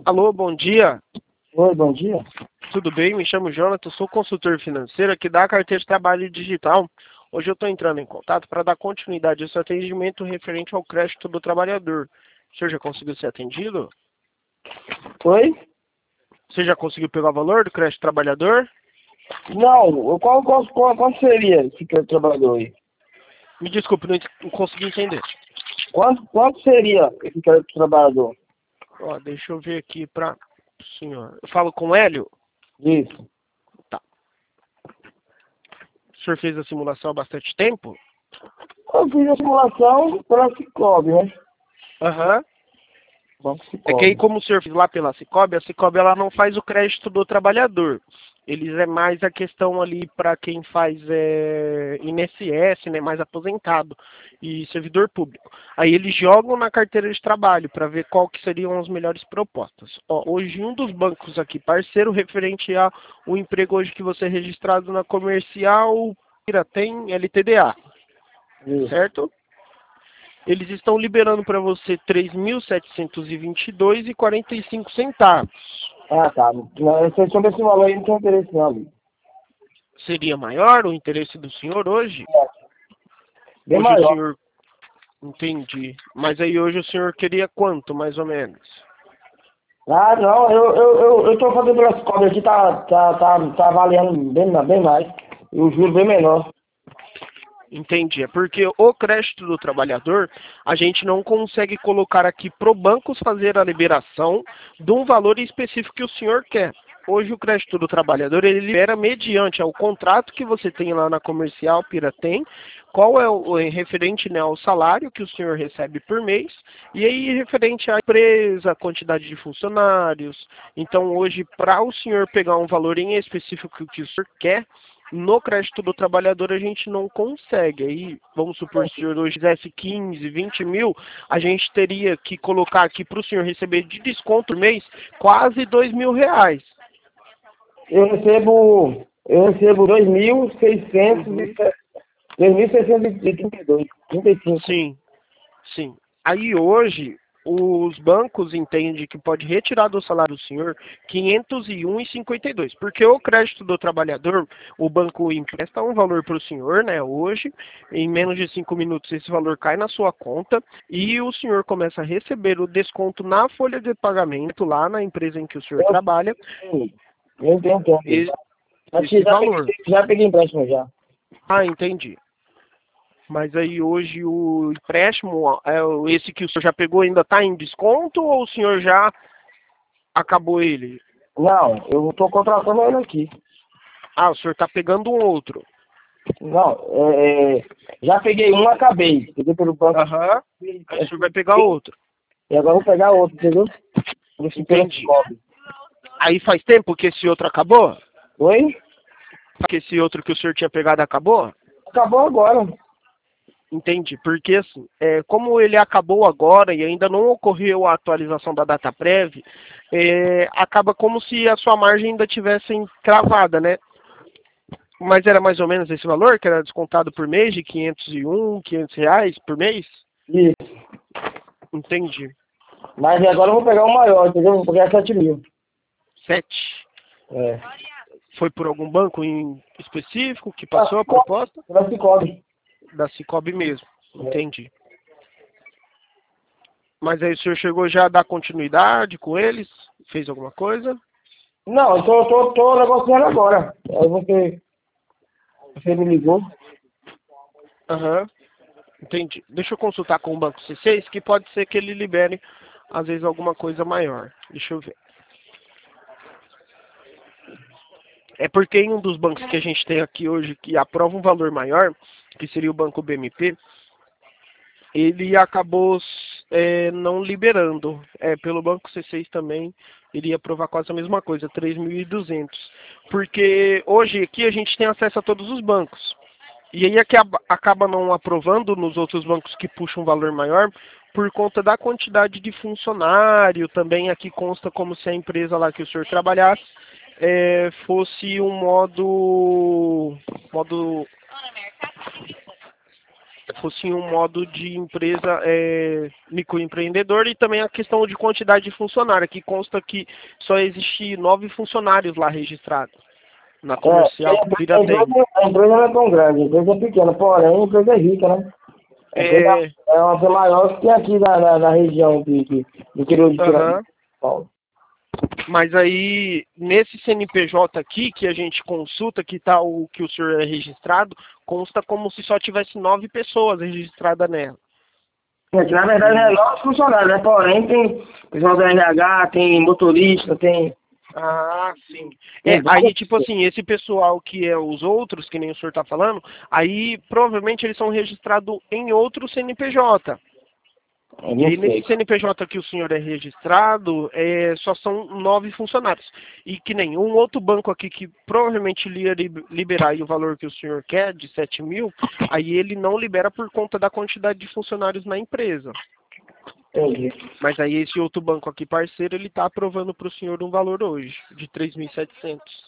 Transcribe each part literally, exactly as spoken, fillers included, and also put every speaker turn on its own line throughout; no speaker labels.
Alô, bom dia.
Oi, bom dia.
Tudo bem? Me chamo Jonathan, sou consultor financeiro aqui da Carteira de Trabalho Digital. Hoje eu estou entrando em contato para dar continuidade ao seu atendimento referente ao crédito do trabalhador. O senhor já conseguiu ser atendido?
Oi?
Você já conseguiu pegar o valor do crédito do trabalhador?
Não, qual, qual, qual, qual seria esse que é o trabalhador aí?
Me desculpe, não ent- não consegui entender.
Quanto, quanto seria esse que é o trabalhador?
Ó, deixa eu ver aqui para o senhor. Eu falo com o Hélio?
Isso.
Tá. O senhor fez a simulação há bastante tempo?
Eu fiz a simulação pela Cicobi, né?
Aham.
Banco
É que aí,
Cicobi.
como o senhor fez lá pela Cicobi, a Cicobi ela não faz o crédito do trabalhador. Eles é mais a questão ali para quem faz é, I N S S, né, mais aposentado e servidor público. Aí eles jogam na carteira de trabalho para ver qual que seriam as melhores propostas. Ó, hoje um dos bancos aqui parceiro referente ao emprego hoje que você é registrado na comercial Piratem L T D A,
Isso.
certo? Eles estão liberando para você três mil setecentos e vinte e dois reais e quarenta e cinco centavos.
Ah, tá. Não, esse- sobre esse valor aí não tem interesse não, amigo.
Seria maior o interesse do senhor hoje?
Bem
Hoje o
maior.
senhor... Entendi. Mas aí hoje o senhor queria quanto, mais ou menos?
Ah, não, eu, eu, eu, eu tô fazendo pela Cicobi aqui, tá, tá, tá, tá avaliando bem, bem mais. E o juro bem menor.
Entendi. É porque o crédito do trabalhador, a gente não consegue colocar aqui pro banco fazer a liberação de um valor específico que o senhor quer. Hoje o crédito do trabalhador, ele libera mediante ao contrato que você tem lá na comercial Piratem, qual é o, o referente, né, ao salário que o senhor recebe por mês, e aí referente à empresa, a quantidade de funcionários. Então hoje, para o senhor pegar um valor em específico que o senhor quer, no crédito do trabalhador a gente não consegue. Aí, vamos supor, se o senhor hoje fizesse quinze, vinte mil, a gente teria que colocar aqui para o senhor receber de desconto por mês quase dois mil reais.
Eu recebo, eu recebo dois mil seiscentos
Uhum.
e dois mil seiscentos e trinta e dois, trinta e cinco.
Sim, sim. Aí hoje, os bancos entendem que pode retirar do salário do senhor quinhentos e um reais e cinquenta e dois, porque o crédito do trabalhador, o banco empresta um valor para o senhor, né, hoje, em menos de cinco minutos esse valor cai na sua conta e o senhor começa a receber o desconto na folha de pagamento lá na empresa em que o senhor
Eu
trabalha,
tenho, eu tenho tempo.
e-
Acho que
esse
já
valor.
peguei, já peguei empréstimo já.
Ah, entendi. Mas aí hoje o empréstimo, é, o- esse que o senhor já pegou ainda está em desconto ou o senhor já acabou ele?
Não, eu estou contratando ele aqui.
Ah, o senhor está pegando um outro.
Não, é, é, já peguei um, acabei. Peguei pelo banco
Aham. Aí o senhor vai pegar outro.
e agora eu vou pegar outro, entendeu? Esse pelo
Entendi.
Cicobi.
Aí faz tempo que esse outro acabou?
Oi?
Que esse outro que o senhor tinha pegado acabou?
Acabou agora.
Entendi. Porque assim, é, como ele acabou agora e ainda não ocorreu a atualização da data prévia, é, acaba como se a sua margem ainda tivesse cravada, né? Mas era mais ou menos esse valor que era descontado por mês, de quinhentos e um, quinhentos reais por mês?
Isso.
Entendi.
Mas agora eu vou pegar o maior, entendeu? Vou pegar sete mil.
Sete.
É.
Foi por algum banco em específico que
Pela
passou a
Cicobi.
proposta?
Pela Cicobi.
Da Cicobi mesmo.
É.
Entendi. Mas aí o senhor chegou já a dar continuidade com eles? Fez alguma coisa?
Não, eu tô, tô, tô negociando agora. Aí você, você me ligou.
Aham. Entendi. Deixa eu consultar com o Banco C seis, que pode ser que ele libere, às vezes, alguma coisa maior. Deixa eu ver. É porque em um dos bancos que a gente tem aqui hoje que aprova um valor maior, que seria o Banco B M P, ele acabou é, não liberando. É, pelo Banco C seis também iria aprovar quase a mesma coisa, três mil e duzentos. Porque hoje aqui a gente tem acesso a todos os bancos. E aí acaba, acaba não aprovando nos outros bancos que puxam um valor maior por conta da quantidade de funcionário. Também aqui consta como se a empresa lá que o senhor trabalhasse é, fosse um modo, modo fosse um modo de empresa é, microempreendedor e também a questão de quantidade de funcionário, que consta que só existe nove funcionários lá registrados na comercial
É, a
Piratem.
empresa, a empresa não é tão grande, a empresa é pequena, porém a empresa é rica, né? A empresa
É,
é uma das maiores que tem aqui na, na, na região de, de, do interior de
aham.
Pirapau.
Mas aí, nesse C N P J aqui, que a gente consulta, que tá o que o senhor é registrado, consta como se só tivesse nove pessoas registradas nela.
Gente, na verdade é nove funcionários, né? Porém tem pessoal do R H, tem motorista, tem...
Ah, sim.
tem
É, aí,
várias
tipo
pessoas.
assim, esse pessoal que é os outros, que nem o senhor tá falando, aí provavelmente eles são registrados em outro C N P J.
Eu
E
não
aí, nesse
sei.
C N P J que o senhor é registrado, é, só são nove funcionários. E que nem um outro banco aqui que provavelmente iria li- liberar aí o valor que o senhor quer, de sete mil, aí ele não libera por conta da quantidade de funcionários na empresa.
Entendi.
Mas aí esse outro banco aqui, parceiro, ele está aprovando para o senhor um valor hoje, de três mil e setecentos.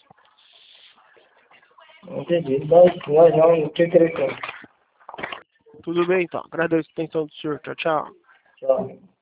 Entendi. Nós, nós não, não tinha interessante.
Tudo bem, então. Agradeço a atenção do senhor. Tchau, tchau.
Tchau.